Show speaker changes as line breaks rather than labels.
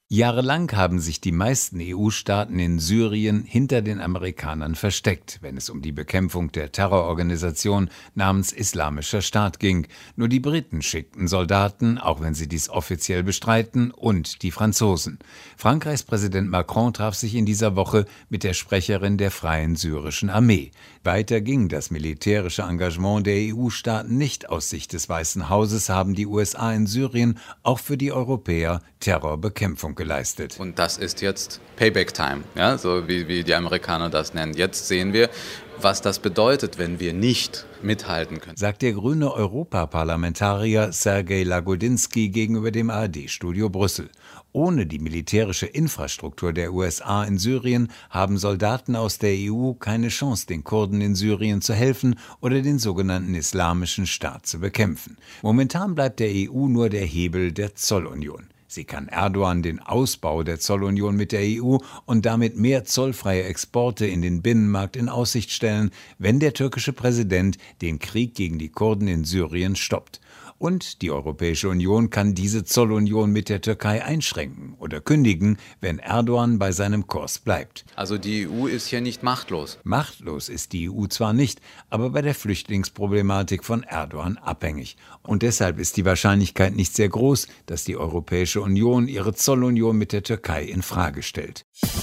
Jahrelang haben sich die meisten EU-Staaten in Syrien hinter den Amerikanern versteckt, wenn es um die Bekämpfung der Terrororganisation namens Islamischer Staat ging. Nur die Briten schickten Soldaten, auch wenn sie dies offiziell bestreiten, und die Franzosen. Frankreichs Präsident Macron traf sich in dieser Woche mit der Sprecherin der Freien Syrischen Armee. Weiter ging das militärische Engagement der EU-Staaten nicht. Aus Sicht des Weißen Hauses haben die USA in Syrien auch für die Europäer Terrorbekämpfung geleistet.
Und das ist jetzt Payback Time, ja, so wie die Amerikaner das nennen. Jetzt sehen wir, was das bedeutet, wenn wir nicht mithalten können,
sagt der grüne Europaparlamentarier Sergej Lagodinsky gegenüber dem ARD-Studio Brüssel. Ohne die militärische Infrastruktur der USA in Syrien haben Soldaten aus der EU keine Chance, den Kurden in Syrien zu helfen oder den sogenannten Islamischen Staat zu bekämpfen. Momentan bleibt der EU nur der Hebel der Zollunion. Sie kann Erdogan den Ausbau der Zollunion mit der EU und damit mehr zollfreie Exporte in den Binnenmarkt in Aussicht stellen, wenn der türkische Präsident den Krieg gegen die Kurden in Syrien stoppt. Und die Europäische Union kann diese Zollunion mit der Türkei einschränken oder kündigen, wenn Erdogan bei seinem Kurs bleibt.
Also die EU ist hier nicht machtlos.
Machtlos ist die EU zwar nicht, aber bei der Flüchtlingsproblematik von Erdogan abhängig. Und deshalb ist die Wahrscheinlichkeit nicht sehr groß, dass die Europäische Union ihre Zollunion mit der Türkei in Frage stellt.